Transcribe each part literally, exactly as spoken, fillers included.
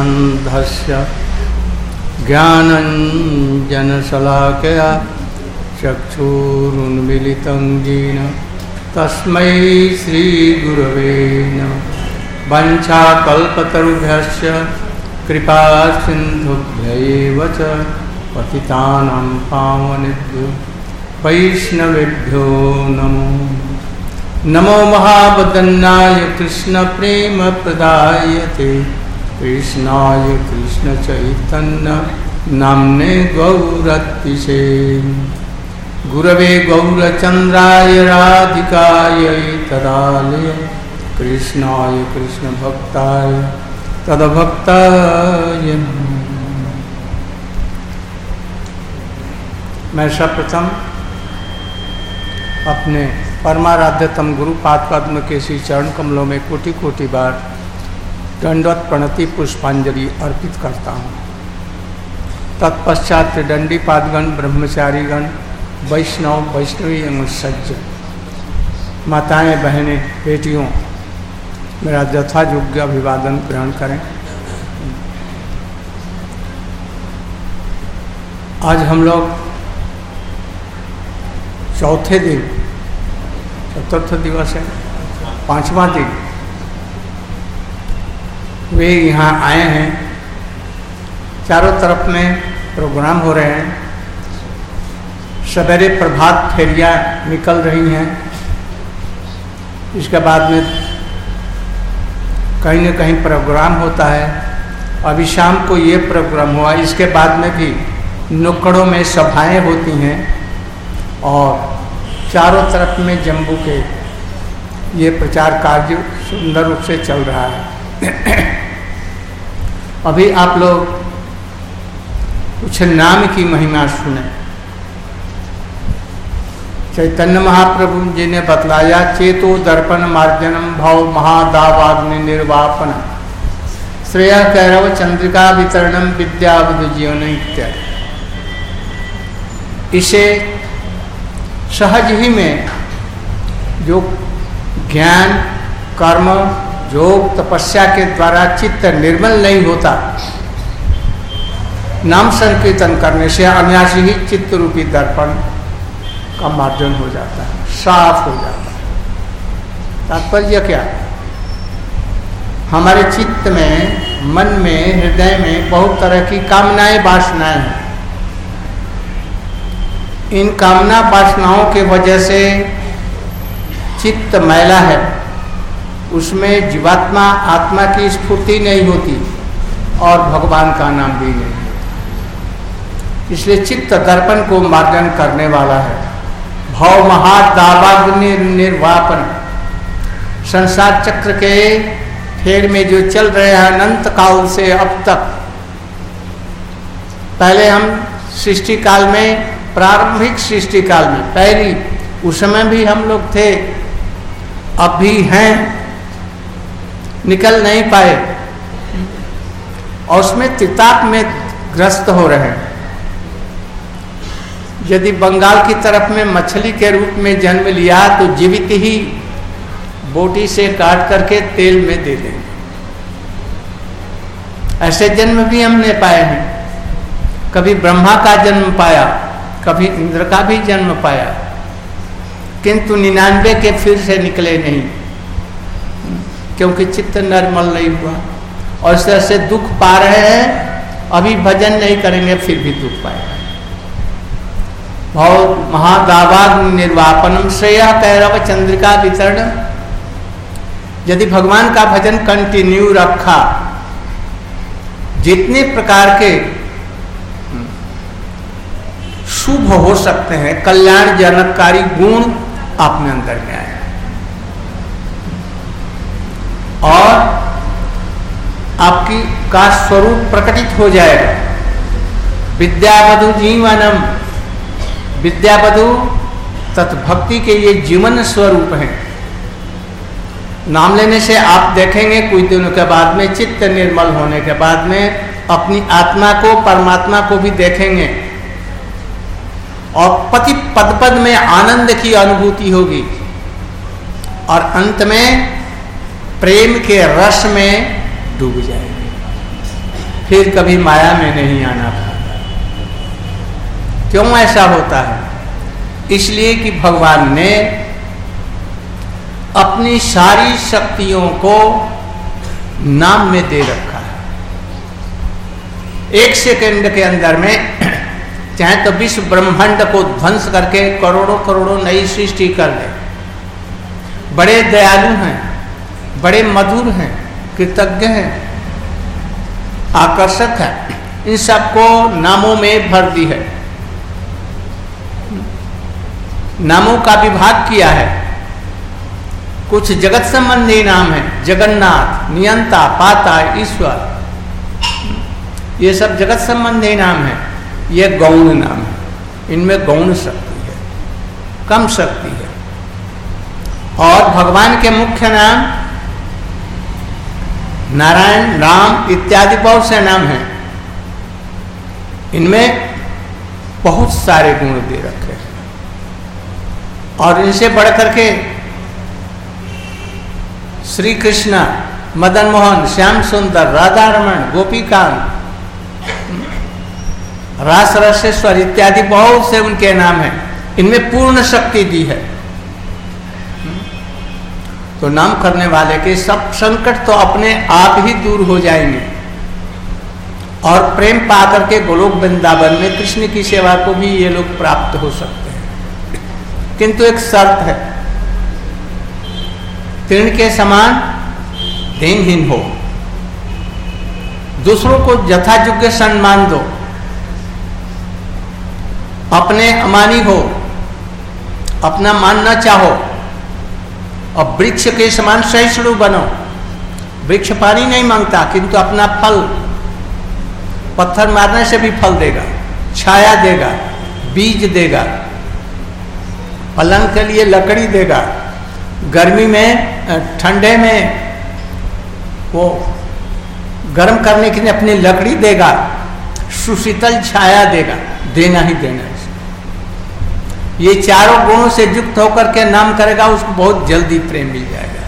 ज्ञानाञ्जनाशलाकया ज्ञानाञ्जनशलाकया चक्षुरुन्मीलितं येन तस्मै श्रीगुरवे नमः। वंशाकल्पतरुभ्यश्च कृपा सिन्धुभ्यैव च पतितानां पावनेभ्यो वैष्णवेभ्यो नमो नमो महावदन्नाय कृष्ण प्रेम प्रदायते कृष्णाय कृष्ण चैतन्य नाम्ने गौरतिशे गुरवे गौरचन्द्राय राधिकायै तदालय कृष्णाय कृष्ण भक्ताय तदभक्ताय नमः। मैं सर्वप्रथम अपने परमाराध्यतम गुरु पाद पद्म के श्री चरण कमलों में कोटि कोटि बार दंडवत प्रणति पुष्पांजलि अर्पित करता हूँ। तत्पश्चात दंडी पादगण ब्रह्मचारीगण वैष्णव वैष्णवी एवं सज्जन माताएं बहनें बेटियों मेरा यथा योग्य अभिवादन ग्रहण करें। आज हम लोग चौथे दिन चतुर्थ दिवस है पांचवा दिन वे यहाँ आए हैं। चारों तरफ में प्रोग्राम हो रहे हैं। सवेरे प्रभात फेरियाँ निकल रही हैं। इसके बाद में कहीं न कहीं प्रोग्राम होता है। अभी शाम को ये प्रोग्राम हुआ। इसके बाद में भी नुक्कड़ों में सभाएं होती हैं और चारों तरफ में जम्बू के ये प्रचार कार्य सुंदर रूप से चल रहा है। अभी आप लोग कुछ नाम की महिमा सुने। चैतन्य महाप्रभु जी ने बतलाया चेतो दर्पण मार्जनम भव महादावाग्नि निर्वापन श्रेय कैरव चंद्रिका वितरणम विद्याबुद्ध जीवन इत्यादि। इसे सहज ही में जो ज्ञान कर्म योग तपस्या के द्वारा चित्त निर्मल नहीं होता, नाम संकीर्तन करने से अनायास ही चित्त रूपी दर्पण का मार्जन हो जाता है, साफ हो जाता है। तात्पर्य क्या? हमारे चित्त में, मन में, हृदय में बहुत तरह की कामनाएं वासनाएं हैं। इन कामना वासनाओं के वजह से चित्त मैला है, उसमें जीवात्मा आत्मा की स्फूर्ति नहीं होती और भगवान का नाम भी नहीं होता। इसलिए चित्त दर्पण को मार्जन करने वाला है। भव महादावाग्नि निर्वापन, संसार चक्र के फेर में जो चल रहे हैं अनंत काल से अब तक। पहले हम सृष्टि काल में, प्रारंभिक सृष्टि काल में पहली, उस समय भी हम लोग थे, अब भी हैं, निकल नहीं पाए और उसमें त्रिताप में ग्रस्त हो रहे हैं। यदि बंगाल की तरफ में मछली के रूप में जन्म लिया तो जीवित ही बोटी से काट करके तेल में दे देंगे। ऐसे जन्म भी हमने पाए हैं। कभी ब्रह्मा का जन्म पाया, कभी इंद्र का भी जन्म पाया, किंतु निन्यानवे के फिर से निकले नहीं, क्योंकि चित्त निर्मल नहीं हुआ और इस तरह से दुख पा रहे हैं। अभी भजन नहीं करेंगे फिर भी दुख पाएगा। भव महादावाग्नि निर्वापनम श्रेय कैरव चंद्रिका वितरण। यदि भगवान का भजन कंटिन्यू रखा, जितने प्रकार के शुभ हो सकते हैं, कल्याण जनककारी गुण अपने अंदर में आए और आपकी का स्वरूप प्रकटित हो जाएगा। विद्यावधु जीवनम, विद्यावधु तत्भक्ति के ये जीवन स्वरूप हैं। नाम लेने से आप देखेंगे कुछ दिनों के बाद में, चित्त निर्मल होने के बाद में अपनी आत्मा को, परमात्मा को भी देखेंगे और पति पद पद में आनंद की अनुभूति होगी और अंत में प्रेम के रस में डूब जाएंगे। फिर कभी माया में नहीं आना पड़ता। क्यों ऐसा होता है? इसलिए कि भगवान ने अपनी सारी शक्तियों को नाम में दे रखा है। एक सेकंड के अंदर में चाहे तो विश्व ब्रह्मांड को ध्वंस करके करोड़ों करोड़ों नई सृष्टि कर ले। बड़े दयालु हैं, बड़े मधुर हैं, कृतज्ञ हैं, आकर्षक है, इन सबको नामों में भर दी है, नामों का विभाग किया है। कुछ जगत संबंधी नाम है, जगन्नाथ, नियंता, पाता, ईश्वर, ये सब जगत संबंधी नाम है। ये गौण नाम है, इनमें गौण शक्ति है, कम शक्ति है। और भगवान के मुख्य नाम नारायण, राम इत्यादि बहुत से नाम हैं, इनमें बहुत सारे गुण दे रखे हैं। और इनसे बढ़कर के श्री कृष्ण, मदन मोहन, श्याम सुंदर, राधा रमण, गोपीकांत, रास रसेश्वर इत्यादि बहुत से उनके नाम हैं, इनमें पूर्ण शक्ति दी है। तो नाम करने वाले के सब संकट तो अपने आप ही दूर हो जाएंगे और प्रेम पाकर के गोलोक वृंदावन में कृष्ण की सेवा को भी ये लोग प्राप्त हो सकते हैं। किंतु एक शर्त है, तृण के समान दीनहीन हो, दूसरों को यथायोग्य सम्मान दो, अपने अमानी हो, अपना मान न चाहो, और वृक्ष के समान सहिष्णु बनो। वृक्ष पानी नहीं मांगता, किंतु अपना फल पत्थर मारने से भी फल देगा, छाया देगा, बीज देगा, पलंग के लिए लकड़ी देगा, गर्मी में ठंडे में वो गर्म करने के लिए अपनी लकड़ी देगा, सुशीतल छाया देगा, देना ही देना। ये चारों गुणों से युक्त होकर के नाम करेगा, उसको बहुत जल्दी प्रेम मिल जाएगा।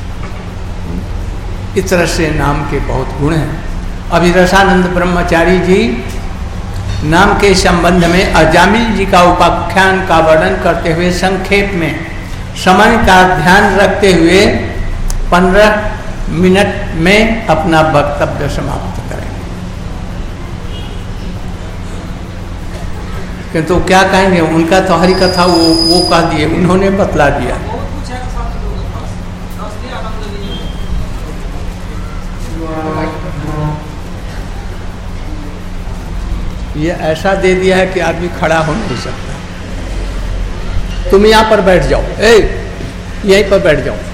इस तरह से नाम के बहुत गुण हैं। अभी रसानंद ब्रह्मचारी जी नाम के संबंध में अजामिल जी का उपाख्यान का वर्णन करते हुए संक्षेप में समय का ध्यान रखते हुए पंद्रह मिनट में अपना वक्तव्य समाप्त करेंगे। किंतु क्या कहेंगे, उनका तो हरि कथा वो वो कह दिए, उन्होंने बतला दिया। ये ऐसा दे दिया है कि आदमी खड़ा हो नहीं सकता। तुम यहाँ पर बैठ जाओ, ए यहीं पर बैठ जाओ,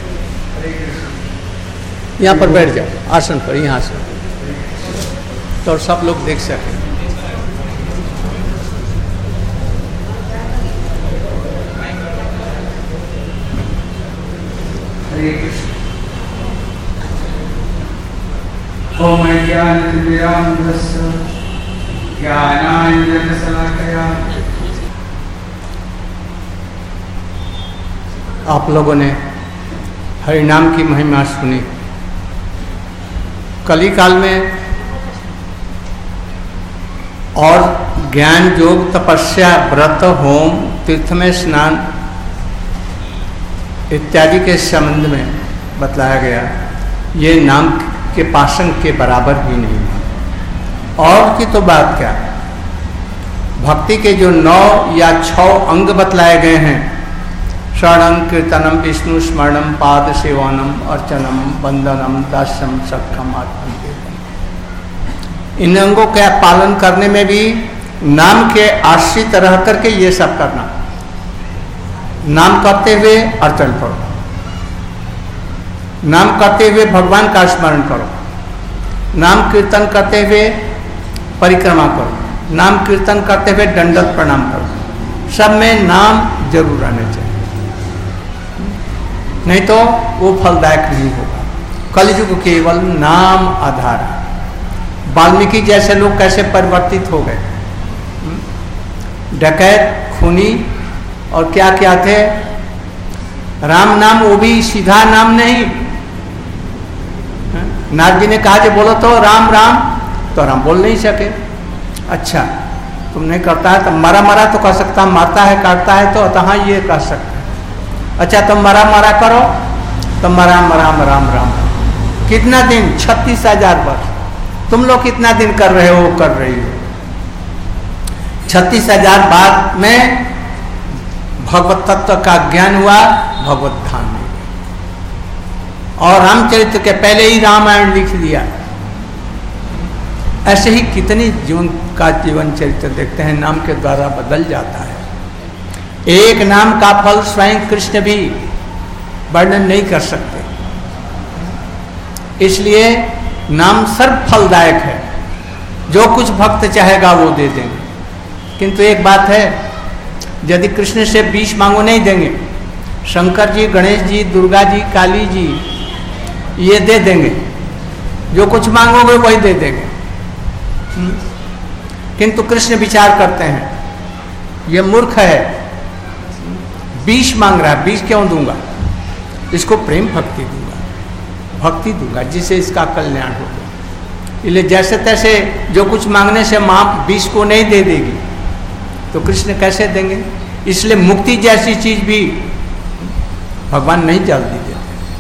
यहाँ पर बैठ जाओ आसन पर, यहाँ से तो सब लोग देख सकें। ओम ज्ञानतिमिरान्धस्य ज्ञानाञ्जनशलाकया। आप लोगों ने हरिनाम की महिमा सुनी। कली काल में और ज्ञान योग तपस्या व्रत होम तीर्थ में स्नान इत्यादि के संबंध में बतलाया गया। ये नाम के पासन के बराबर भी नहीं है। और की तो बात क्या, भक्ति के जो नौ या छह अंग बतलाए गए हैं, शरणम कीर्तनम विष्णु स्मरणम पाद सेवनम अर्चनम वंदनम दास्यम सख्यम आत्मनिवेदन, इन अंगों का पालन करने में भी नाम के आश्रित रह करके ये सब करना। नाम करते हुए अर्चन करो, नाम करते हुए भगवान का स्मरण करो, नाम कीर्तन करते हुए परिक्रमा करो, नाम कीर्तन करते हुए दंडवत प्रणाम करो। सब में नाम जरूर आने चाहिए, नहीं तो वो फलदायक नहीं होगा। कलयुग केवल नाम आधार है। वाल्मीकि जैसे लोग कैसे परिवर्तित हो गए, डकैत, खूनी और क्या क्या थे। राम नाम वो भी सीधा नाम नहीं। नारद जी ने कहा कि बोलो तो राम राम, तो राम बोल नहीं सके। अच्छा तुम नहीं करता है तो मरा मरा तो कर सकता, मारता है काटता है तो अतः ये कर सकता है। अच्छा तुम मरा मरा करो तो मरा मरा राम राम। कितना दिन? छत्तीस हजार वर्ष। तुम लोग कितना दिन कर रहे हो? कर रही हो। छत्तीस हजार बाद में भगवत तत्व का ज्ञान हुआ, भगवत धाम में। और रामचरित्र के पहले ही रामायण लिख दिया। ऐसे ही कितनी जीवन का जीवन चरित्र देखते हैं, नाम के द्वारा बदल जाता है। एक नाम का फल स्वयं कृष्ण भी वर्णन नहीं कर सकते। इसलिए नाम सर्व फलदायक है, जो कुछ भक्त चाहेगा वो दे देंगे। किंतु एक बात है, यदि कृष्ण से बीच मांगो नहीं देंगे, शंकर जी, गणेश जी, दुर्गा जी, काली जी ये दे देंगे, जो कुछ मांगोगे वही दे देंगे। किंतु कृष्ण विचार करते हैं, ये मूर्ख है, बीच मांग रहा है, बीच क्यों दूंगा, इसको प्रेम भक्ति दूंगा, भक्ति दूंगा जिससे इसका कल्याण होगा। इसलिए जैसे तैसे जो कुछ मांगने से माँ बीच को नहीं दे देगी तो कृष्ण कैसे देंगे। इसलिए मुक्ति जैसी चीज भी भगवान नहीं जल्दी देते।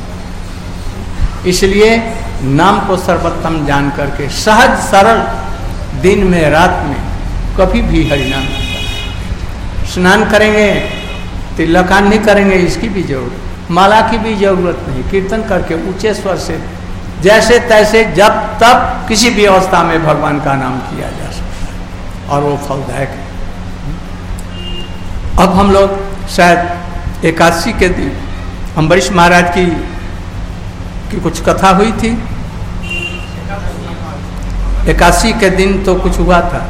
इसलिए नाम को सर्वोत्तम जान करके सहज सरल दिन में रात में कभी भी हरिनाम करता। स्नान करेंगे, तिलकान नहीं करेंगे, इसकी भी जरूरत, माला की भी जरूरत नहीं। कीर्तन करके ऊंचे स्वर से जैसे तैसे जब तब किसी भी अवस्था में भगवान का नाम किया जा सकता है और वो फलदायक है। अब हम लोग शायद एकादशी के दिन अम्बरीश महाराज की की कुछ कथा हुई थी। एकादशी के दिन तो कुछ हुआ था,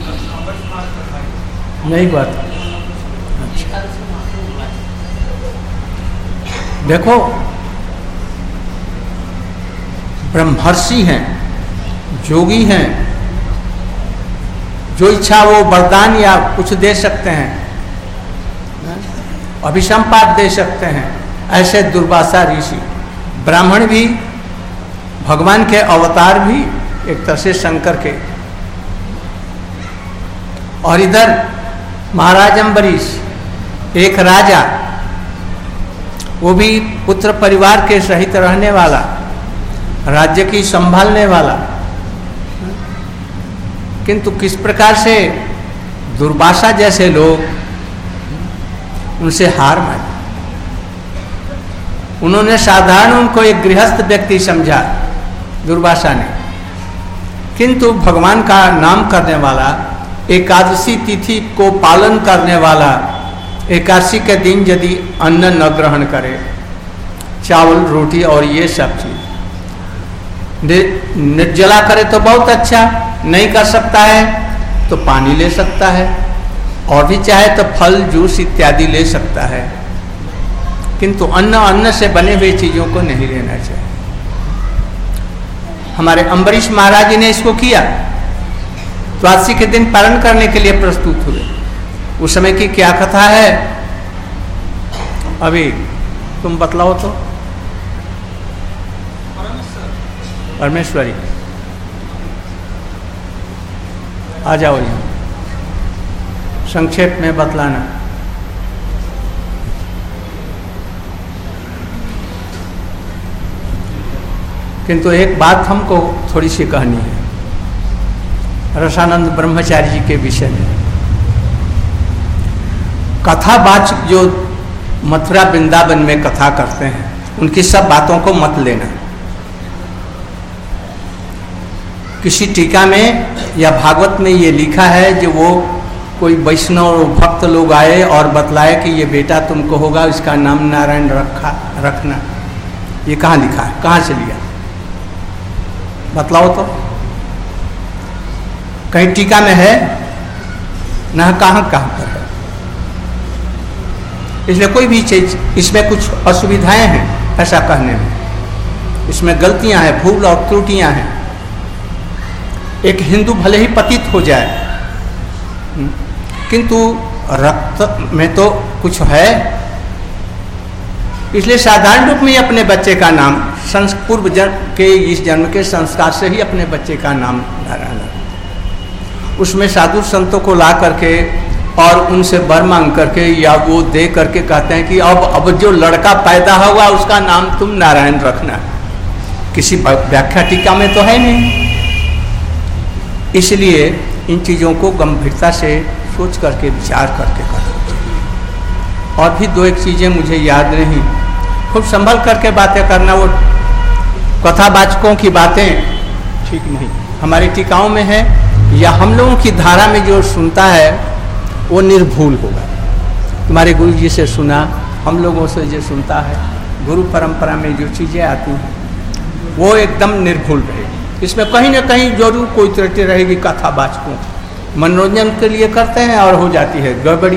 नहीं हुआ था। अच्छा। देखो ब्रह्मर्षि हैं, जोगी हैं, जो इच्छा वो वरदान या कुछ दे सकते हैं, अभिसंपात दे सकते हैं। ऐसे दुर्वासा ऋषि, ब्राह्मण भी, भगवान के अवतार भी, एक तरह से शंकर के। और इधर महाराज अम्बरीश एक राजा, वो भी पुत्र परिवार के सहित रहने वाला, राज्य की संभालने वाला, किंतु किस प्रकार से दुर्वासा जैसे लोग उनसे हार मानी। उन्होंने साधारण उनको एक गृहस्थ व्यक्ति समझा दुर्वासा ने, किंतु भगवान का नाम करने वाला, एकादशी तिथि को पालन करने वाला, एकादशी के दिन यदि अन्न न ग्रहण करे, चावल रोटी और ये सब चीज निर्जला करे तो बहुत अच्छा, नहीं कर सकता है तो पानी ले सकता है, और भी चाहे तो फल जूस इत्यादि ले सकता है, किंतु अन्न अन्न से बने हुए चीजों को नहीं लेना चाहिए। हमारे अम्बरीश महाराज जी ने इसको किया, द्वादशी के दिन पालन करने के लिए प्रस्तुत हुए। उस समय की क्या कथा है अभी तुम बतलाओ तो। परमेश्वरी आ जाओ यहाँ, संक्षेप में बतलाना। किंतु एक बात हमको थोड़ी सी कहनी है रसानंद ब्रह्मचारी जी के विषय में। कथावाचक जो मथुरा वृंदावन में कथा करते हैं, उनकी सब बातों को मत लेना। किसी टीका में या भागवत में ये लिखा है जो वो कोई वैष्णव भक्त लोग आए और बतलाए कि ये बेटा तुमको होगा, इसका नाम नारायण रखा रखना। ये कहाँ लिखा है, कहाँ से लिया, बतलाओ तो। कहीं टीका में है ना, कहाँ कहाँ पर है। इसलिए कोई भी चीज, इसमें कुछ असुविधाएं हैं ऐसा कहने में, इसमें गलतियां हैं, भूल और त्रुटियां हैं। एक हिंदू भले ही पतित हो जाए, किंतु रक्त में तो कुछ है, इसलिए साधारण रूप में अपने बच्चे का नाम पूर्व जन्म के इस जन्म के संस्कार से ही अपने बच्चे का नाम नारायण उसमें साधु संतों को ला करके और उनसे वर मांग करके या वो दे करके कहते हैं कि अब अब जो लड़का पैदा हुआ उसका नाम तुम नारायण रखना। किसी व्याख्या टीका में तो है नहीं। इसलिए इन चीज़ों को गंभीरता से सोच करके विचार करके करना चाहिए। और भी दो एक चीज़ें मुझे याद नहीं, खूब संभल करके बातें करना। वो कथावाचकों की बातें ठीक नहीं, हमारी टीकाओं में है या हम लोगों की धारा में जो सुनता है वो निर्भूल होगा। तुम्हारे गुरु जी से सुना, हम लोगों से जो सुनता है, गुरु परंपरा में जो चीज़ें आती हैं वो एकदम निर्भूल रहेगी। इसमें कहीं ना कहीं जरूर कोई त्रुटि रहेगी। कथावाचकों मनोरंजन के लिए करते हैं और हो जाती है गड़बड़ी।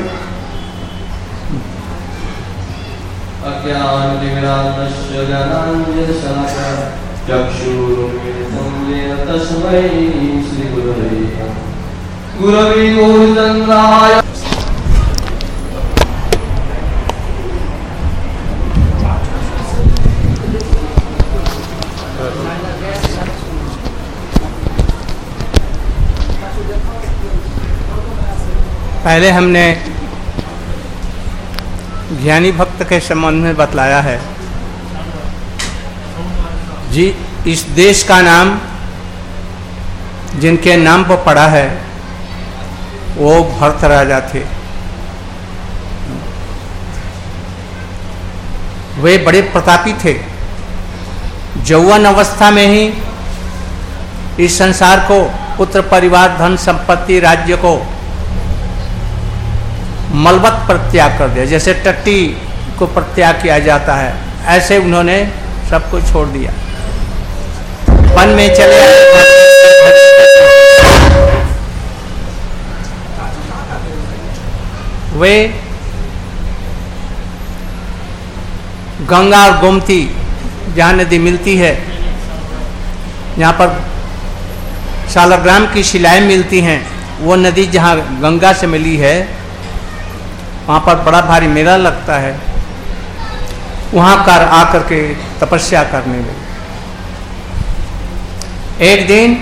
पहले हमने ज्ञानी भक्त के संबंध में बतलाया है जी। इस देश का नाम जिनके नाम पर पड़ा है वो भरत राजा थे। वे बड़े प्रतापी थे। यौवन अवस्था में ही इस संसार को, पुत्र परिवार, धन संपत्ति, राज्य को मलबत पर त्याग कर दिया। जैसे टट्टी को परित्याग किया जाता है, ऐसे उन्होंने सबको छोड़ दिया, वन में चले आए। वे गंगा और गोमती जहाँ नदी मिलती है, यहाँ पर शालग्राम की शिलाएं मिलती हैं, वो नदी जहाँ गंगा से मिली है वहाँ पर बड़ा भारी मेला लगता है। वहाँ कर आकर के तपस्या करने लगे। एक दिन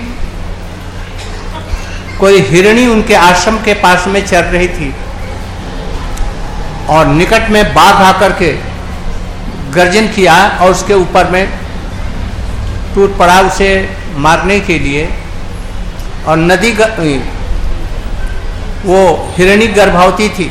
कोई हिरणी उनके आश्रम के पास में चल रही थी और निकट में बाघ आकर के गर्जन किया और उसके ऊपर में टूट पड़ा उसे मारने के लिए। और नदी वो हिरणी गर्भवती थी,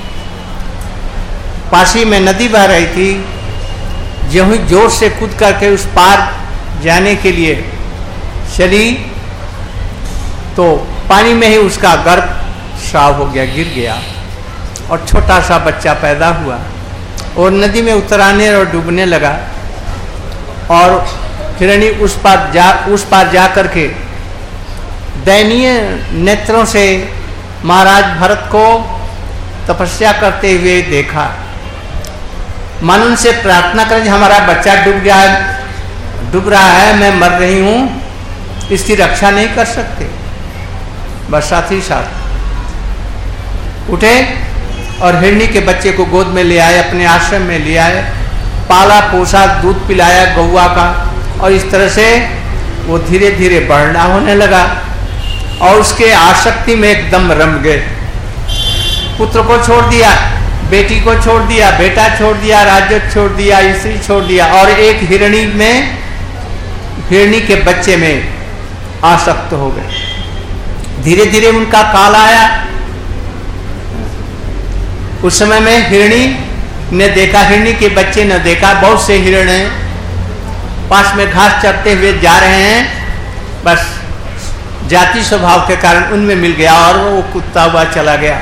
पासी में नदी बह रही थी। जो ही जोर से कूद करके उस पार जाने के लिए चली तो पानी में ही उसका गर्भ स्राव हो गया, गिर गया और छोटा सा बच्चा पैदा हुआ और नदी में उतराने और डूबने लगा। और हिरणी उस पार जा उस पार जा करके दयनीय नेत्रों से महाराज भरत को तपस्या करते हुए देखा। मन उनसे प्रार्थना करें, हमारा बच्चा डूब गया है, डूब रहा है, मैं मर रही हूँ, इसकी रक्षा नहीं कर सकते। बस साथ ही साथ उठे और हिरणी के बच्चे को गोद में ले आए, अपने आश्रम में ले आए, पाला पोसा, दूध पिलाया गौवा का। और इस तरह से वो धीरे धीरे बढ़ना होने लगा और उसके आसक्ति में एकदम रम गए। पुत्र को छोड़ दिया, बेटी को छोड़ दिया, बेटा छोड़ दिया, राज्य छोड़ दिया, स्त्री छोड़ दिया और एक हिरणी में, हिरणी के बच्चे में आसक्त हो गए। धीरे धीरे उनका काल आया। उस समय में हिरणी ने देखा, हिरणी के बच्चे ने देखा, बहुत से हिरण पास में घास चरते हुए जा रहे हैं, बस जाति स्वभाव के कारण उनमें मिल गया और वो कुत्ता हुआ चला गया।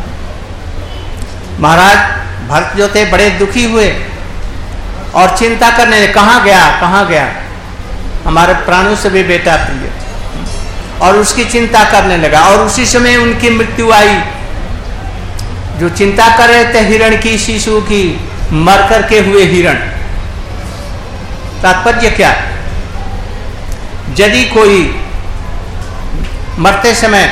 महाराज भरत जो थे बड़े दुखी हुए और चिंता करने, कहाँ गया कहाँ गया, हमारे प्राणों से भी बेटा प्रिय, और उसकी चिंता करने लगा। और उसी समय उनकी मृत्यु आई। जो चिंता कर रहे थे हिरण की, शिशु की, मर करके हुए हिरण। तात्पर्य क्या? यदि कोई मरते समय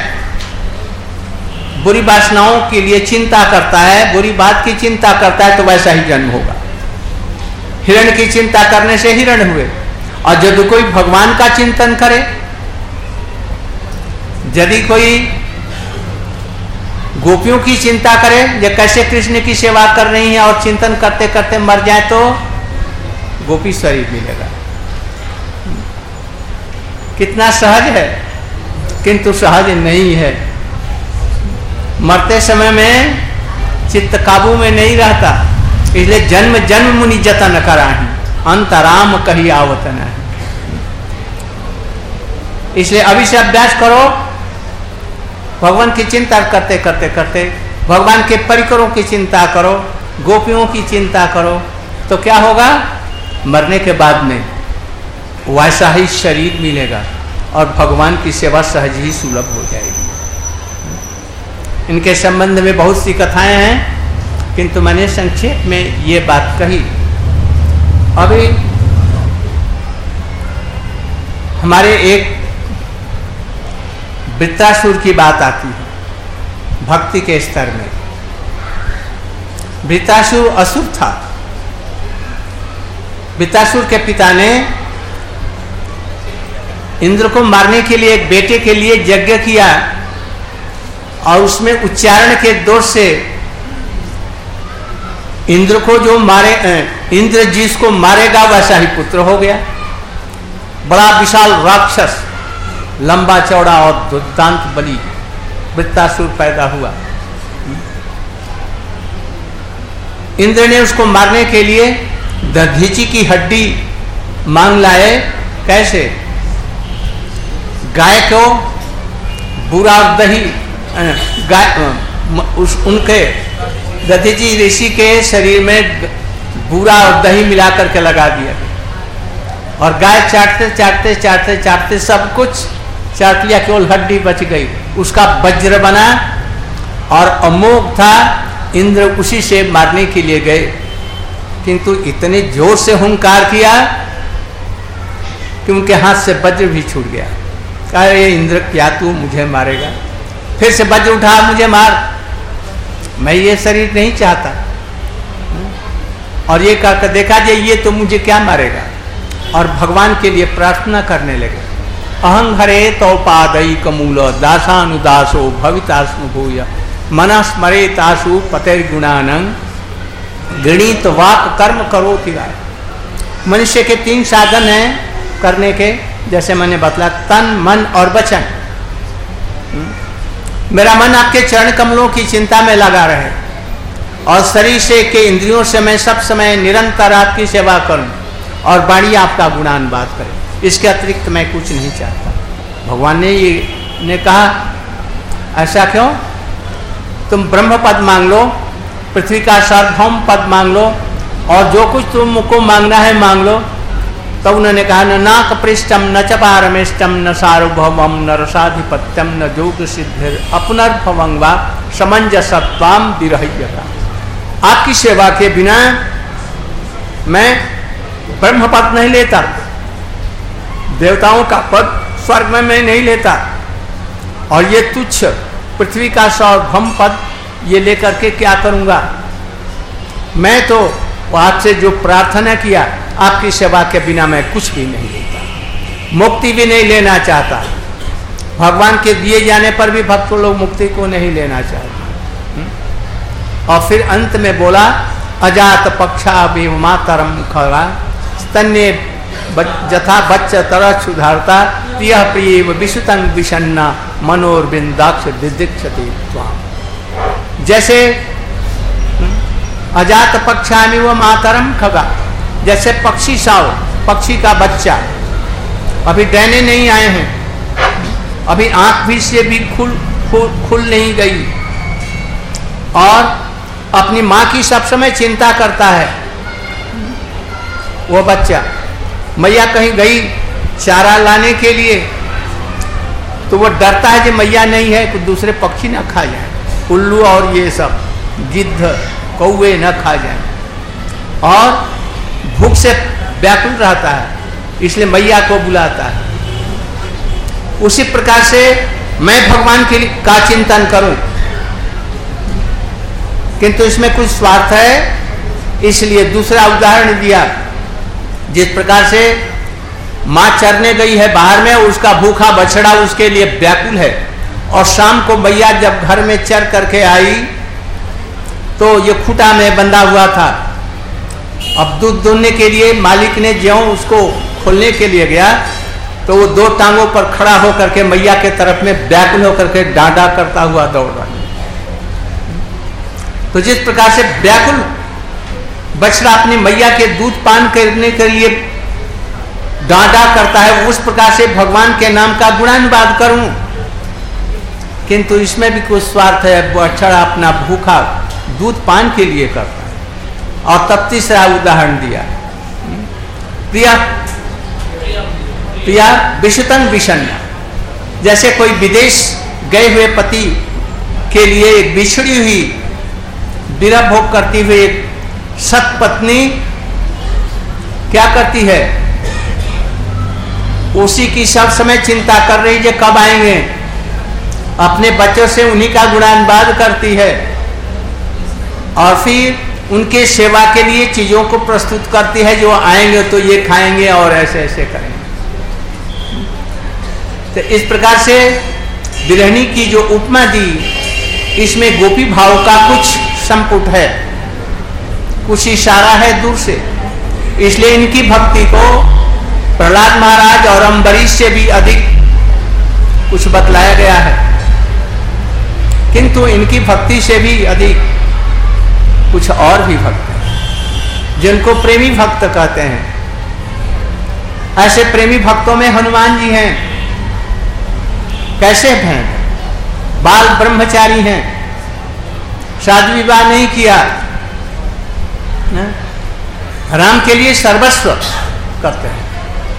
बुरी वासनाओं के लिए चिंता करता है, बुरी बात की चिंता करता है, तो वैसा ही जन्म होगा। हिरण की चिंता करने से हिरण हुए। और यदि कोई भगवान का चिंतन करे, यदि कोई गोपियों की चिंता करें ये कैसे कृष्ण की सेवा कर रही हैं और चिंतन करते करते मर जाए तो गोपी शरीर मिलेगा। कितना सहज है, किंतु सहज नहीं है। मरते समय में चित्त काबू में नहीं रहता, इसलिए जन्म जन्म मुनि जतन कराही अंतराम कही आवत नहीं। इसलिए अभी से अभ्यास करो, भगवान की चिंता करते करते करते भगवान के परिकरों की चिंता करो, गोपियों की चिंता करो, तो क्या होगा, मरने के बाद में वैसा ही शरीर मिलेगा और भगवान की सेवा सहज ही सुलभ हो जाएगी। इनके संबंध में बहुत सी कथाएं हैं, किंतु मैंने संक्षेप में ये बात कही। अभी हमारे एक वृत्रासुर की बात आती है भक्ति के स्तर में। वृत्रासुर असुर था। वृत्रासुर के पिता ने इंद्र को मारने के लिए एक बेटे के लिए यज्ञ किया और उसमें उच्चारण के दोष से इंद्र को जो मारे, इंद्र जिसको मारेगा वैसा ही पुत्र हो गया। बड़ा विशाल राक्षस, लंबा चौड़ा और दुर्दांत बलि वृत्रासुर पैदा हुआ। इंद्र ने उसको मारने के लिए दधीची की हड्डी मांग लाए। कैसे? गाय को बुरा दही गाय उस उनके दधीची ऋषि के शरीर में बुरा और दही मिला करके लगा दिया और गाय चाटते चाटते चाटते चाटते सब कुछ चाट लिया, केवल हड्डी बच गई। उसका वज्र बना और अमोघ था। इंद्र उसी से मारने के लिए गए, किंतु इतने जोर से हुंकार किया कि उनके हाथ से वज्र भी छूट गया। कहा, ये इंद्र क्या तू मुझे मारेगा? फिर से वज्र उठा, मुझे मार, मैं ये शरीर नहीं चाहता। और ये कहकर देखा जे ये तो मुझे क्या मारेगा, और भगवान के लिए प्रार्थना करने लगे। अहं हरे तो पादई कमूल दासानुदासो भवितास्म भूय मन स्मरे तासु पतेर गुणानंग गणित वाक कर्म करो तिगाय। मनुष्य के तीन साधन हैं करने के, जैसे मैंने बतला, तन मन और वचन। मेरा मन आपके चरण कमलों की चिंता में लगा रहे और शरीर से के इंद्रियों से मैं सब समय निरंतर आपकी सेवा करूं और वाणी आपका गुणान बात करे। इसके अतिरिक्त मैं कुछ नहीं चाहता। भगवान ने ये ने कहा, ऐसा क्यों? तुम ब्रह्म पद मांग लो, पृथ्वी का सार्वभौम पद मांग लो, और जो कुछ तुमको मांगना है मांग लो। तो उन्होंने कहा, न नाक पृष्ठम न च पारमेष्टम न सार्वभौमम न रसाधिपत्यम न जोग सिद्धिर अपनर्भवं वा समंजसत्वाम विरह्यता। आपकी सेवा के बिना मैं ब्रह्म पद नहीं लेता, देवताओं का पद स्वर्ग में मैं नहीं लेता, और ये तुच्छ पृथ्वी का सार्वभौम पद ये लेकर के क्या करूंगा? मैं तो आपसे जो प्रार्थना किया, आपकी सेवा के बिना मैं कुछ भी नहीं लेता, मुक्ति भी नहीं लेना चाहता। भगवान के दिए जाने पर भी भक्त लोग मुक्ति को नहीं लेना चाहते। और फिर अंत में बोला, अजात पक्षा भी मातरम खरा स्तन्य जथा बच्च तरह सुधारता प्रिय प्रिय विशुतंग विषन्ना मनोरबिंदाक्ष दिदीक्षते त्वाम। जैसे अजात पक्षामि व मातरम खगा, जैसे पक्षी साव, पक्षी का बच्चा, अभी डैने नहीं आए हैं, अभी आंख भी से भी खुल खुल, खुल नहीं गई, और अपनी माँ की सब समय चिंता करता है वो बच्चा। मैया कहीं गई चारा लाने के लिए तो वो डरता है कि मैया नहीं है, कुछ दूसरे पक्षी न खा जाए, उल्लू और ये सब गिद्ध कौवे न खा जाए, और भूख से व्याकुल रहता है, इसलिए मैया को बुलाता है। उसी प्रकार से मैं भगवान के का चिंतन करूं, किंतु इसमें कुछ स्वार्थ है, इसलिए दूसरा उदाहरण दिया। जिस प्रकार से माँ चरने गई है बाहर में, उसका भूखा बछड़ा उसके लिए व्याकुल है, और शाम को मैया जब घर में चर करके आई तो ये खूटा में बंधा हुआ था। अब दूध दुहने के लिए मालिक ने ज्यों उसको खोलने के लिए गया तो वो दो टांगों पर खड़ा होकर के मैया के तरफ में व्याकुल होकर के डांडा करता हुआ दौड़ रहा। तो जिस प्रकार से व्याकुल बछड़ा अपनी मैया के दूध पान करने के लिए डांडा करता है, उस प्रकार से भगवान के नाम का गुणानुवाद करूं। किंतु इसमें भी कुछ स्वार्थ है। बछड़ा अपना भूखा दूध पान के लिए करता है। और तब तीसरा उदाहरण दिया, प्रिया प्रिया विषतन विषण्णा। जैसे कोई विदेश गए हुए पति के लिए एक बिछड़ी हुई विरह भोग करती हुई एक सत पत्नी क्या करती है, उसी की सब समय चिंता कर रही है कब आएंगे। अपने बच्चों से उन्हीं का गुणानुवाद करती है और फिर उनके सेवा के लिए चीजों को प्रस्तुत करती है, जो आएंगे तो ये खाएंगे और ऐसे ऐसे करेंगे। तो इस प्रकार से विरहणी की जो उपमा दी, इसमें गोपी भाव का कुछ संपुट है, कुछ इशारा है दूर से। इसलिए इनकी भक्ति को प्रहलाद महाराज और अम्बरीश से भी अधिक कुछ बतलाया गया है। किंतु इनकी भक्ति से भी अधिक कुछ और भी भक्त हैं, जिनको प्रेमी भक्त कहते हैं। ऐसे प्रेमी भक्तों में हनुमान जी हैं। कैसे हैं? बाल ब्रह्मचारी हैं, शादी विवाह नहीं किया, राम के लिए सर्वस्व करते हैं।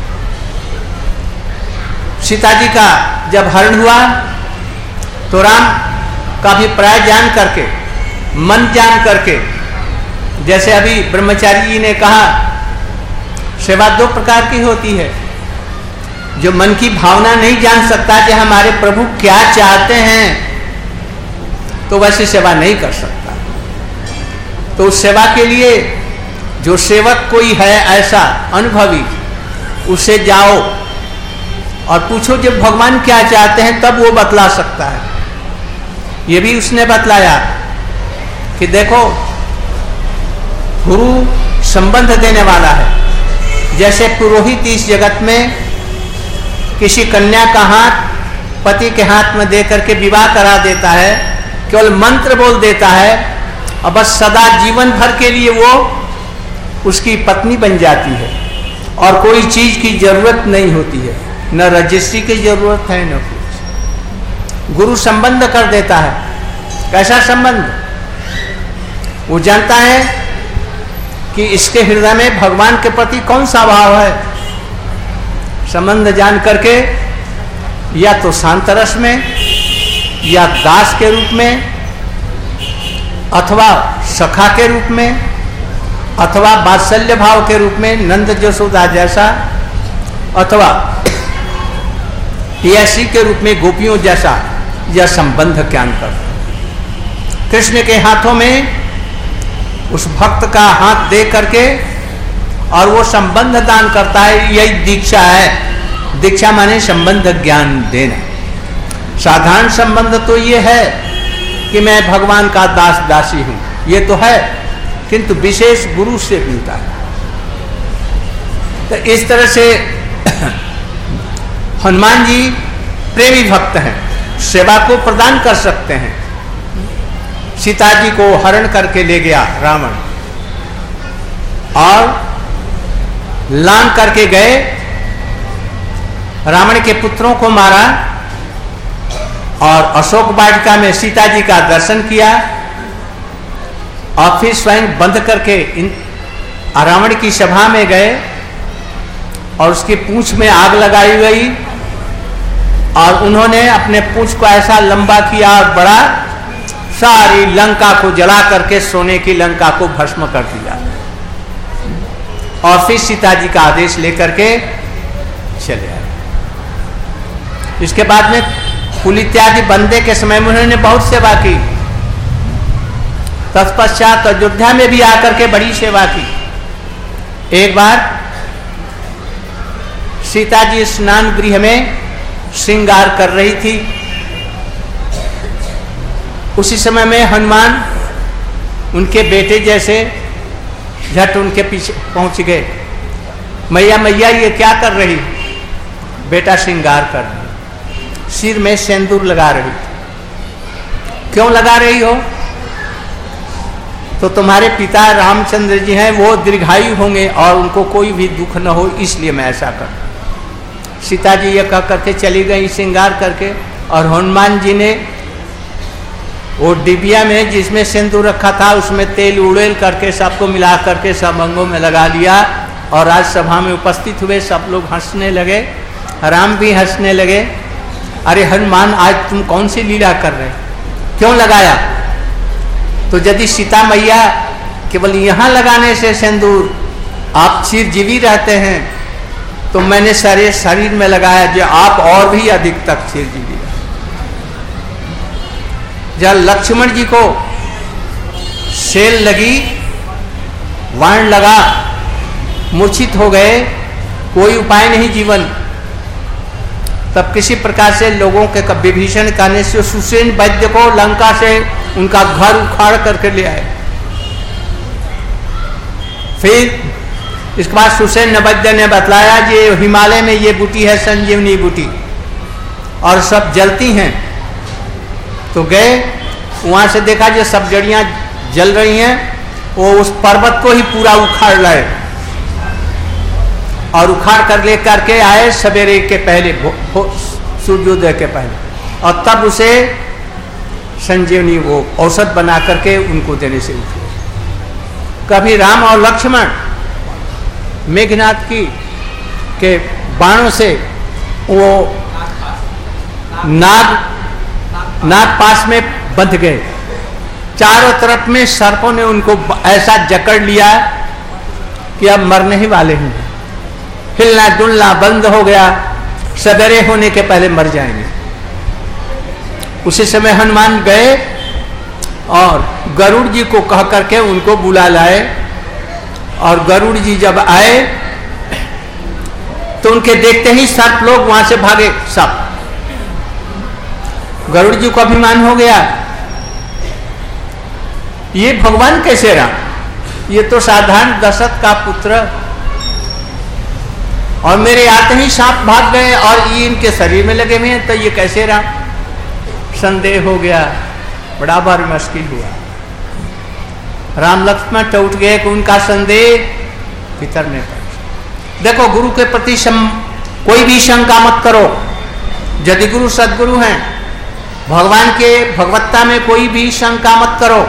सीता जी का जब हरण हुआ तो राम का अभिप्राय जान करके, मन जान करके, जैसे अभी ब्रह्मचारी जी ने कहा, सेवा दो प्रकार की होती है। जो मन की भावना नहीं जान सकता कि हमारे प्रभु क्या चाहते हैं, तो वैसे सेवा नहीं कर सकता। तो उस सेवा के लिए जो सेवक कोई है ऐसा अनुभवी, उससे जाओ और पूछो जब भगवान क्या चाहते हैं, तब वो बतला सकता है। ये भी उसने बतलाया कि देखो, गुरु संबंध देने वाला है। जैसे पुरोहित इस जगत में किसी कन्या का हाथ पति के हाथ में दे करके विवाह करा देता है, केवल मंत्र बोल देता है और बस सदा जीवन भर के लिए वो उसकी पत्नी बन जाती है और कोई चीज की जरूरत नहीं होती है, न रजिस्ट्री की जरूरत है न कुछ। गुरु संबंध कर देता है। कैसा संबंध? वो जानता है कि इसके हृदय में भगवान के प्रति कौन सा भाव है। संबंध जान करके या तो शांत रस में, या दास के रूप में, अथवा सखा के रूप में, अथवा वात्सल्य भाव के रूप में नंद जसोदा जैसा, अथवा पियासी के रूप में गोपियों जैसा, यह संबंध ज्ञान कर। कृष्ण के हाथों में उस भक्त का हाथ दे करके और वो संबंध दान करता है। यही दीक्षा है। दीक्षा माने संबंध ज्ञान देना। साधारण संबंध तो ये है कि मैं भगवान का दास दासी हूं, ये तो है, किंतु विशेष गुरु से मिलता है। तो इस तरह से हनुमान जी प्रेमी भक्त हैं, सेवा को प्रदान कर सकते हैं। सीता जी को हरण करके ले गया रावण और लांग करके गए, रावण के पुत्रों को मारा और अशोक वाटिका में सीता जी का दर्शन किया और फिर स्वयं बंद करके इन रावण की सभा में गए और उसकी पूंछ में आग लगाई गई और उन्होंने अपने पूंछ को ऐसा लंबा किया और बड़ा, सारी लंका को जला करके सोने की लंका को भस्म कर दिया और फिर सीता जी का आदेश लेकर के चले आए। इसके बाद में कुल इत्यादि बंदे के समय में उन्होंने बहुत सेवा की। तत्पश्चात अयोध्या में भी आकर के बड़ी सेवा की। एक बार सीता जी स्नान गृह में श्रृंगार कर रही थी उसी समय में हनुमान उनके बेटे जैसे झट उनके पीछे पहुंच गए। मैया मैया ये क्या कर रही? बेटा श्रृंगार कर रही, सिर में सिंदूर लगा रही। क्यों लगा रही हो? तो तुम्हारे पिता रामचंद्र जी हैं, वो दीर्घायु होंगे और उनको कोई भी दुख न हो, इसलिए मैं ऐसा कर। सीता जी ये कह करके चली गई श्रृंगार करके, और हनुमान जी ने वो डिबिया में जिसमें सिंदूर रखा था उसमें तेल उड़ेल करके सबको मिला करके सब अंगों में लगा लिया, और आज सभा में उपस्थित हुए सब लोग हंसने लगे, राम भी हंसने लगे। अरे हनुमान, आज तुम कौन सी लीला कर रहे, क्यों लगाया? तो यदि सीता मैया केवल यहाँ लगाने से सिंदूर आप चिरजीवी रहते हैं, तो मैंने सारे शरीर में लगाया जो आप और भी अधिक तक चिरजीवी रहे। जब लक्ष्मण जी को सेल लगी, वाण लगा, मूर्छित हो गए, कोई उपाय नहीं जीवन, तब किसी प्रकार से लोगों के विभीषण कहने से सुसेन वैद्य को लंका से उनका घर उखाड़ करके ले आए। फिर इसके बाद सुसेन वैद्य ने बतलाया ये हिमालय में ये बूटी है संजीवनी बूटी, और सब जलती हैं। तो गए, वहां से देखा जो सब जड़ियां जल रही हैं, वो उस पर्वत को ही पूरा उखाड़ लाए, और उखाड़ कर ले करके आए सवेरे के पहले, सूर्योदय के पहले, और तब उसे संजीवनी वो औषध बना करके उनको देने से उठे। कभी राम और लक्ष्मण मेघनाथ की के बाणों से वो नाग नाग पास में बंध गए, चारों तरफ में सर्पों ने उनको ऐसा जकड़ लिया कि अब मरने ही वाले हैं, हिलना डुलना बंद हो गया, सवेरे होने के पहले मर जाएंगे। उसी समय हनुमान गए और गरुड़ जी को कह करके उनको बुला लाए, और गरुड़ जी जब आए तो उनके देखते ही सर्प लोग वहां से भागे। सब गरुड़ जी को अभिमान हो गया, ये भगवान कैसे रहा, ये तो साधारण दशरथ का पुत्र, और मेरे आते ही सांप भाग गए और ये इनके शरीर में लगे हुए हैं, तो ये कैसे रहा? संदेह हो गया, बड़ा बार मुश्किल हुआ। राम लक्ष्मण तो उठ गए कि उनका संदेह भीतर में पड़। देखो, गुरु के प्रति सम, कोई भी शंका मत करो। यदि गुरु सदगुरु हैं, भगवान के भगवत्ता में कोई भी शंका मत करो,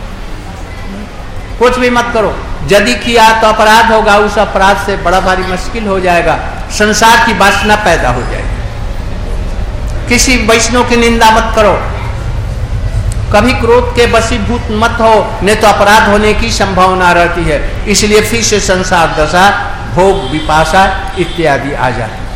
कुछ भी मत करो। यदि किया तो अपराध होगा, उस अपराध से बड़ा भारी मुश्किल हो जाएगा, संसार की वासना पैदा हो जाएगी। किसी वैष्णव की निंदा मत करो, कभी क्रोध के वशीभूत मत हो, नहीं तो अपराध होने की संभावना रहती है। इसलिए फिर से संसार दशा, भोग, विपाशा इत्यादि आ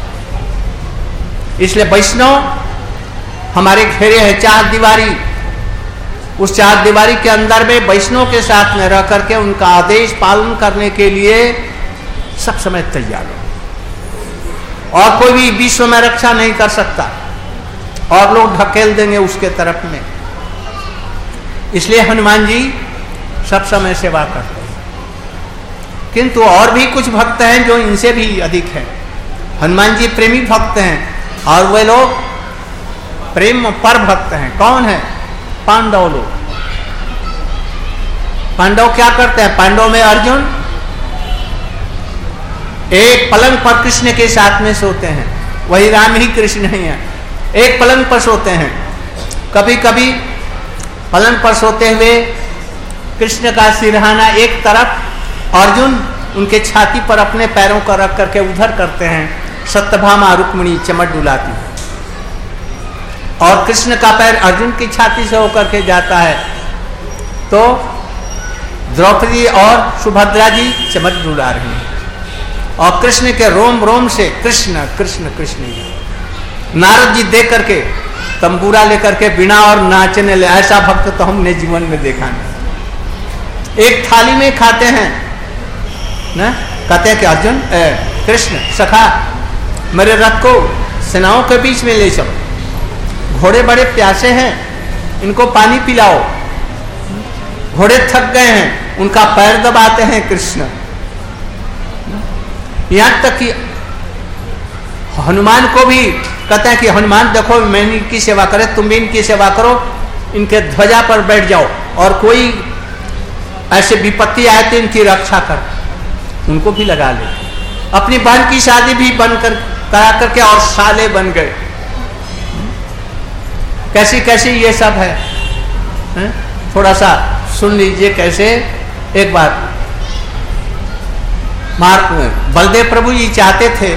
जाती। इसलिए वैष्णव हमारे घेरे है चार दीवारी, उस चार दीवारी के अंदर में वैष्णव के साथ में रह करके उनका आदेश पालन करने के लिए सब समय तैयार हो। और कोई भी विश्व में रक्षा नहीं कर सकता, और लोग ढकेल देंगे उसके तरफ में। इसलिए हनुमान जी सब समय सेवा करते हैं। किंतु और भी कुछ भक्त हैं जो इनसे भी अधिक हैं। हनुमान जी प्रेमी भक्त हैं, और वे लोग प्रेम पर भक्त हैं। कौन है? पांडव लोग। पांडव क्या करते हैं? पांडव में अर्जुन एक पलंग पर कृष्ण के साथ में सोते हैं, वही राम ही कृष्ण ही है। एक पलंग पर सोते हैं, कभी कभी पलंग पर सोते हुए कृष्ण का सिरहाना एक तरफ, अर्जुन उनके छाती पर अपने पैरों को रख करके उधर करते हैं। सत्यभामा रुक्मिणी चमट डुलाती है, और कृष्ण का पैर अर्जुन की छाती से होकर के जाता है, तो द्रौपदी और सुभद्रा जी चमट डुला रही हैं, और कृष्ण के रोम रोम से कृष्ण कृष्ण कृष्ण। नारद जी देख करके तंबूरा लेकर के बिना और नाचने ले, ऐसा भक्त तो हमने जीवन में देखा नहीं। एक थाली में खाते हैं ना, कहते हैं कि अर्जुन ए, कृष्ण सखा मेरे रथ को सेनाओं के बीच में ले चलो, घोड़े बड़े प्यासे हैं, इनको पानी पिलाओ। घोड़े थक गए हैं, उनका पैर दबाते हैं कृष्ण। यहां तक कि हनुमान को भी कहते हैं कि हनुमान देखो, मैं इनकी सेवा करे, तुम भी इनकी सेवा करो, इनके ध्वजा पर बैठ जाओ, और कोई ऐसे विपत्ति आए तो इनकी रक्षा कर। उनको भी लगा ले। अपनी बहन की शादी भी बन कर करा करके और साले बन गए। कैसी कैसी ये सब है, है? थोड़ा सा सुन लीजिए कैसे। एक बार बलदेव प्रभु जी चाहते थे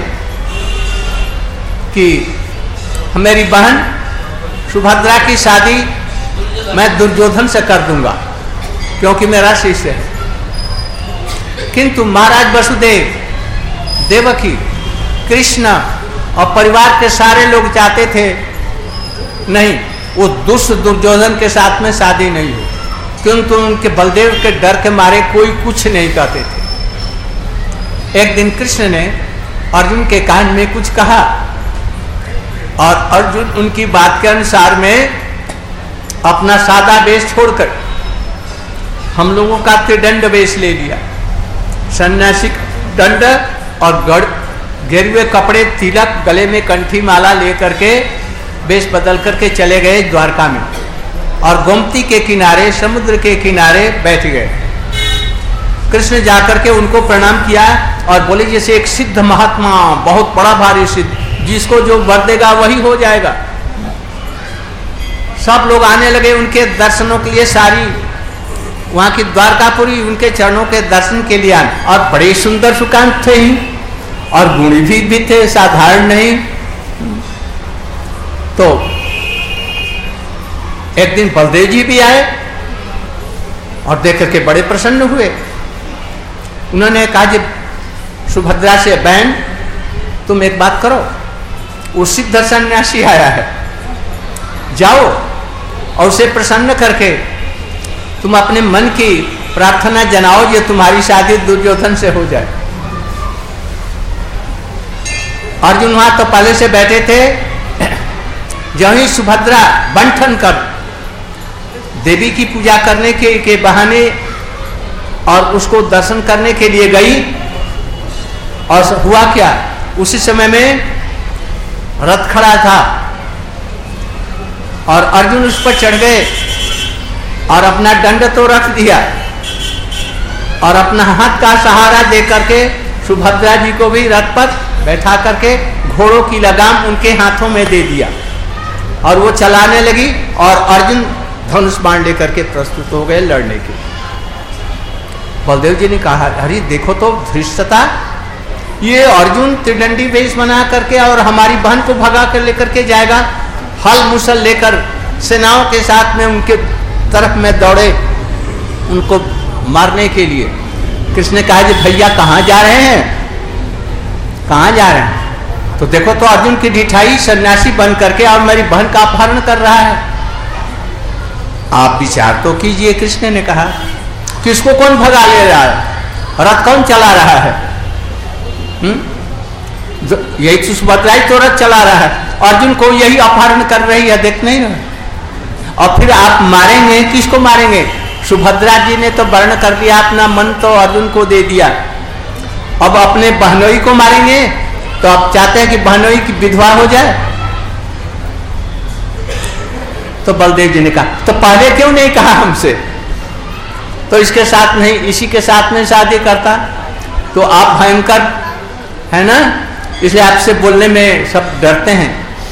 कि मेरी बहन सुभद्रा की शादी मैं दुर्योधन से कर दूंगा, क्योंकि मेरा शिष्य है। किंतु महाराज वसुदेव, देवकी, कृष्ण और परिवार के सारे लोग चाहते थे नहीं, वो दुष्ट दुर्योधन के साथ में शादी नहीं हो, क्योंकि उनके बलदेव के डर के मारे कोई कुछ नहीं कहते थे। एक दिन कृष्ण ने अर्जुन के कान में कुछ कहा, और अर्जुन उनकी बात के अनुसार में अपना सादा वेश छोड़कर हम लोगों का त्रिदंड वेश ले लिया। सन्यासी दंड और गढ़ गेरुए कपड़े, तिलक, गले में कंठी माला लेकर के वेश बदल करके चले गए द्वारका में, और गोमती के किनारे, समुद्र के किनारे बैठ गए। कृष्ण जाकर के उनको प्रणाम किया और बोले जैसे एक सिद्ध महात्मा, बहुत बड़ा भारी सिद्ध, जिसको जो वर देगा वही हो जाएगा। सब लोग आने लगे उनके दर्शनों के लिए, सारी वहां की द्वारकापुरी उनके चरणों के दर्शन के लिए आए। और बड़े सुंदर सुकांत थे ही, और गुणी भी, भी थे, साधारण नहीं। तो एक दिन बलदेव जी भी आए और देख करके बड़े प्रसन्न हुए। उन्होंने कहा जी सुभद्रा से, बहन तुम एक बात करो, वो सिद्ध सन्यासी आया है, जाओ और उसे प्रसन्न करके तुम अपने मन की प्रार्थना जनाओ, ये तुम्हारी शादी दुर्योधन से हो जाए। अर्जुन वहां तो पहले से बैठे थे। जब ही सुभद्रा बंठन कर देवी की पूजा करने के, के बहाने और उसको दर्शन करने के लिए गई, और हुआ क्या, उसी समय में रथ खड़ा था और अर्जुन उस पर चढ़ गए और अपना दंड तो रख दिया, और अपना हाथ का सहारा दे करके सुभद्रा जी को भी रथ पर बैठा करके घोड़ों की लगाम उनके हाथों में दे दिया, और वो चलाने लगी, और अर्जुन धनुष बाण लेकर के प्रस्तुत हो गए लड़ने के। बलदेव जी ने कहा, अरे देखो तो धृष्टता, ये अर्जुन त्रिदंडी वेश बना करके और हमारी बहन को भगा कर लेकर के जाएगा, हल मुसल लेकर सेनाओं के साथ में उनके तरफ में दौड़े उनको मारने के लिए। कृष्ण ने कहा, जी भैया कहाँ जा रहे हैं, कहाँ जा रहे हैं? तो देखो तो अर्जुन की ढिठाई, सन्यासी बन करके और मेरी बहन का अपहरण कर रहा है। आप विचार तो कीजिए। कृष्ण ने कहा, किसको कौन भगा ले रहा है, रथ कौन चला रहा है? हम्म, यही सुभद्रा ही तो रथ चला रहा है, अर्जुन को यही अपहरण कर रही है, देख नहीं रहा। और फिर आप मारेंगे, किसको मारेंगे? सुभद्रा जी ने तो वर्ण कर दिया, अपना मन तो अर्जुन को दे दिया, अब अपने बहनोई को मारेंगे। तो आप चाहते हैं कि बहनोई की विधवा हो जाए? तो बलदेव जी ने कहा, तो पहले क्यों नहीं कहा हमसे, तो इसके साथ नहीं, इसी के साथ में शादी करता। तो आप भयंकर है ना, इसलिए आपसे बोलने में सब डरते हैं।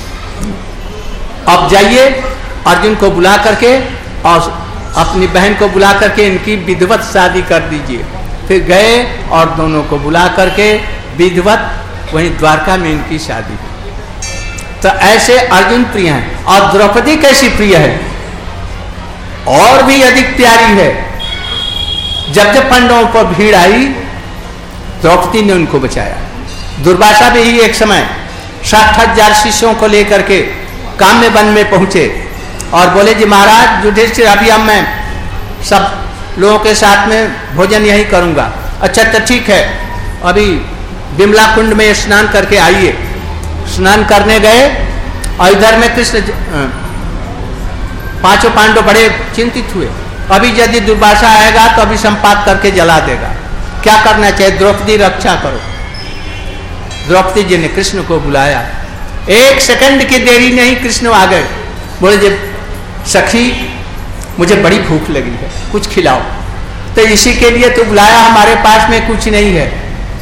अब जाइए अर्जुन को बुला करके और अपनी बहन को बुला करके इनकी विधिवत शादी कर दीजिए। फिर गए और दोनों को बुला करके विधिवत वहीं द्वारका में इनकी शादी। तो ऐसे अर्जुन प्रिय हैं। और द्रौपदी कैसी प्रिय है, और भी अधिक प्यारी है। जब जब पांडवों पर भीड़ आई, द्रौपदी ने उनको बचाया। दुर्वासा भी ही एक समय साठ हजार शिष्यों को लेकर के काम्य वन में पहुंचे और बोले, जी महाराज युधिष्ठिर, अभी अब मैं सब लोगों के साथ में भोजन यही करूंगा। अच्छा तो ठीक है, अभी बिमला कुंड में स्नान करके आइए। स्नान करने गए और इधर में कृष्ण पांचों पांडव बड़े चिंतित हुए, अभी यदि दुर्वासा आएगा तो अभी संपात करके जला देगा, क्या करना चाहिए? द्रौपदी रक्षा करो। द्रौपदी जी ने कृष्ण को बुलाया, एक सेकंड की देरी नहीं, कृष्ण आ गए। बोले जब सखी मुझे बड़ी भूख लगी है, कुछ खिलाओ। तो इसी के लिए तो बुलाया, हमारे पास में कुछ नहीं है,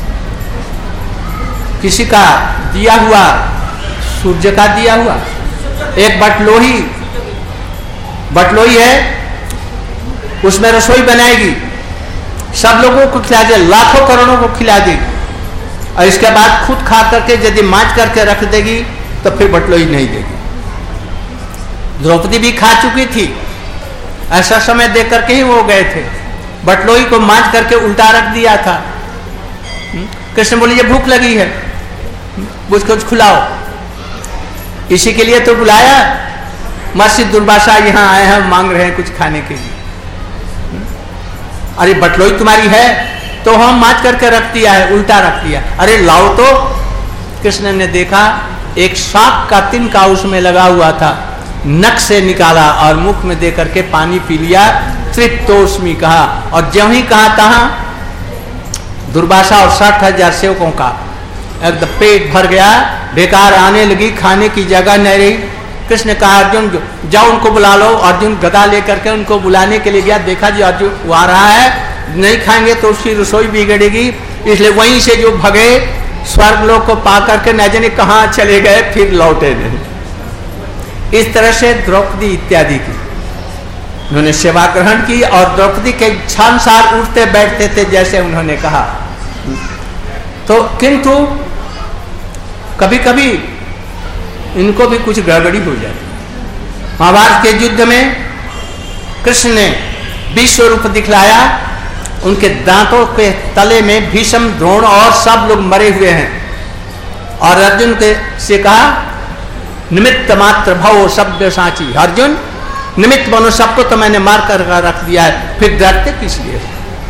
किसी का दिया हुआ, सूर्य का दिया हुआ एक बटलोही बटलोही है, उसमें रसोई बनाएगी, सब लोगों को खिला दे, लाखों करोड़ों को खिला देगी, और इसके बाद खुद खा करके यदि मांझ करके रख देगी तो फिर बटलोही नहीं देगी। द्रौपदी भी खा चुकी थी, ऐसा समय देख करके ही वो गए थे, बटलोही को मांझ करके उल्टा रख दिया था। कृष्ण बोले ये भूख लगी है, कुछ कुछ खिलाओ। इसी के लिए तो बुलाया, महर्षि दुर्वासा यहाँ आए हैं, मांग रहे हैं कुछ खाने के लिए। अरे बटलोही तुम्हारी है तो हम मांझ करके रख दिया है, उल्टा रख दिया, अरे लाओ तो। कृष्ण ने देखा एक सांप का तिनका उसमें लगा हुआ था, नक से निकाला और मुख में दे करके पानी पी लिया, तृप्तोस्मि कहा, और ज्यों ही कहा तहां दुर्वासा और साठ हजार सेवकों का एकदम पेट भर गया, बेकार आने लगी, खाने की जगह नहीं रही। कृष्ण कहा अर्जुन जाओ उनको बुला लो। अर्जुन गदा लेकर के उनको बुलाने के लिए गया, देखा जी अर्जुन वो आ रहा है, नहीं खाएंगे तो उसकी रसोई बिगड़ेगी, इसलिए वहीं से जो भगे स्वर्ग लोक को पा करके न जाने कहाँ चले गए, फिर लौटे नहीं। इस तरह से द्रौपदी इत्यादि की उन्होंने सेवा ग्रहण की, और द्रौपदी के इच्छानुसार उठते बैठते थे जैसे उन्होंने कहा। तो किंतु कभी कभी इनको भी कुछ गड़बड़ी हो जाती। महाभारत के युद्ध में कृष्ण ने विश्व रूप दिखलाया, उनके दांतों के तले में भीष्म, द्रोण और सब लोग मरे हुए हैं, और अर्जुन के से कहा निमित्त मात्र भव सभ्य साची, अर्जुन निमित्त बनो, सबको तो मैंने मार कर रख दिया है, फिर डरते किस लिए?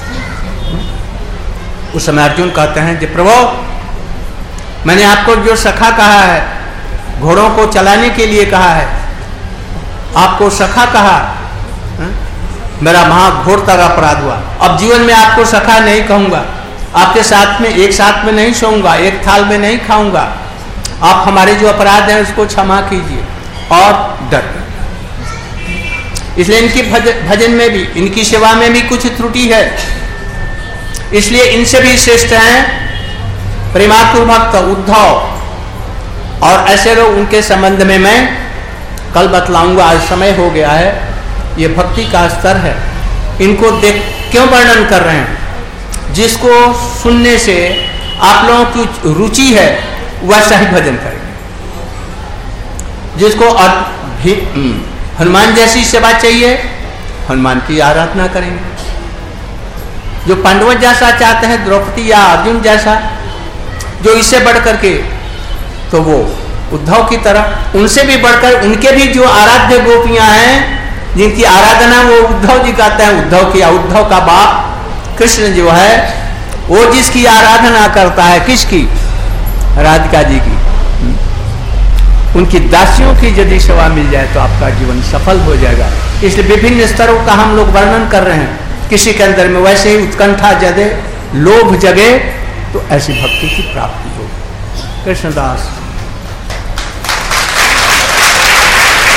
उस समय अर्जुन कहते हैं कि प्रभु मैंने आपको जो सखा कहा है, घोड़ों को चलाने के लिए कहा है, आपको सखा कहा, है? मेरा महाघोरतर अपराध हुआ, अब जीवन में आपको सखा नहीं कहूंगा, आपके साथ में एक साथ में नहीं सोऊंगा, एक थाल में नहीं खाऊंगा, आप हमारे जो अपराध हैं उसको क्षमा कीजिए। और डर, इसलिए इनकी भजन में भी, इनकी सेवा में भी कुछ त्रुटि है, इसलिए इनसे भी श्रेष्ठ हैं प्रेमातुर भक्त उद्धव, और ऐसे लोग उनके संबंध में मैं कल बतलाऊंगा, आज समय हो गया है। ये भक्ति का स्तर है, इनको देख क्यों वर्णन कर रहे हैं? जिसको सुनने से आप लोगों की रुचि है वैसा ही भजन करेंगे, जिसको हनुमान जैसी सेवा चाहिए हनुमान की आराधना करेंगे, जो पांडव जैसा चाहते हैं द्रौपदी या अर्जुन जैसा, जो इससे बढ़ करके तो वो उद्धव की तरह, उनसे भी बढ़कर उनके भी जो आराध्य गोपियां हैं जिनकी आराधना वो उद्धव जी कहते हैं, उद्धव की, उद्धव का बाप कृष्ण जो है वो जिसकी आराधना करता है, किसकी? राधिका जी की। उनकी दासियों की यदि सेवा मिल जाए तो आपका जीवन सफल हो जाएगा। इसलिए विभिन्न स्तरों का हम लोग वर्णन कर रहे हैं। किसी के अंदर में वैसे ही उत्कंठा जगे, लोभ जगे, तो ऐसी भक्ति की प्राप्ति हो। कृष्णदास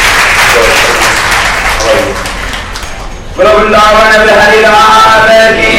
वृंदावन बिहारी लाल की